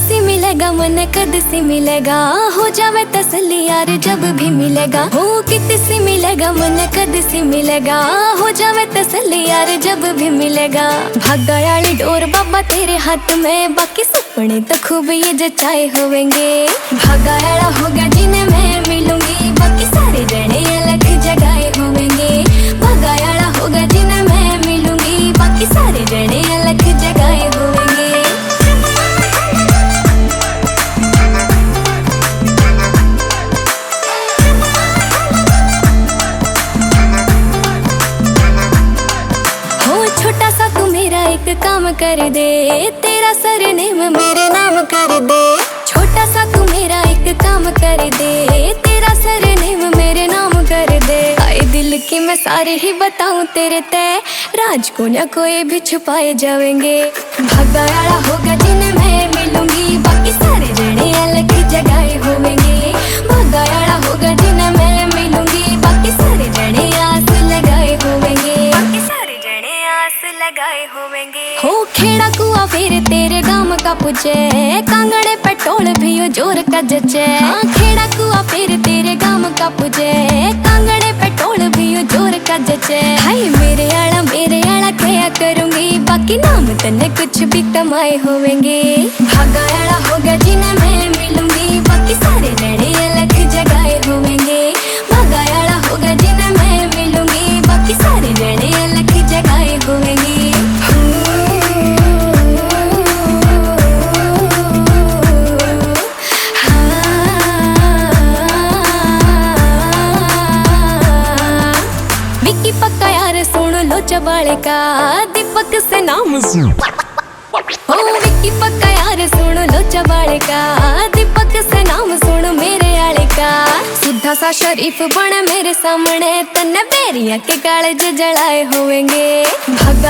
सी मिलेगा मन कद सी मिलेगा, हो जावे तसल्ली यार जब भी मिलेगा। हो कित सी मिलेगा मन कद सी मिलेगा, हो जावे तसल्ली यार जब भी मिलेगा। भागा वाली डोर बाबा तेरे हाथ में, बाकी सपने तो खूब ये जचाए होवेंगे। भागा वाला होगा जिन्हें मैं मिलूंगी, बाकी सारे जने अलग जगाए होवेंगे। भागा वाला होगा जिन्हें मैं मिलूंगी, बाकी सारे जने अलग जगाए होवेंगे। छोटा सा तू मेरा एक काम कर दे, तेरा सरनेम मेरे नाम कर दे। छोटा सा तू मेरा एक काम कर दे, तेरा सरनेम मेरे नाम कर दे। आए दिल की मैं सारे ही बताऊं तेरे तय, राज को न कोई भी छुपाए जाएंगे। भागा वाला होगा जिन्हें मैं मिलूंगी, बाकी सारे जने अलग जगाए होंगे। भागा वाला होगा जिन्हें मैं मिलूंगी, बाकी सारे जने आस लगाए होंगे। लगाए होवेंगे। हो खेड़ा कुआ फिर तेरे गांव का पूछे, कांगड़े पेट्रोल भी हो जोर का जचे। हाँ खेड़ा कुआ फिर तेरे गांव का पूछे, कांगड़े पेट्रोल भी हो जोर का जचे। हाय मेरे आला क्या करूंगी, बाकी नाम तने कुछ भी कमाए होवेंगे। भागा वाला होगा जिन्हें मैं मिलूंगी, बाकी सारे जने अलग जगाए होवेंगे। भागा वाला होगा जिन्हें मैं मिलूंगी, बाकी सारे जने अलग जगाए होवेंगे। विक्की पक्का यार सुन लो चबाले का, दीपक से नाम सुन। ओ विक्की पक्का यार सुन लो चबाले का, दीपक से नाम सुन मेरे आले का। सीधा सा शरीफ बन मेरे सामने, तन्ने बेरिया के काले जलाए होवेंगे।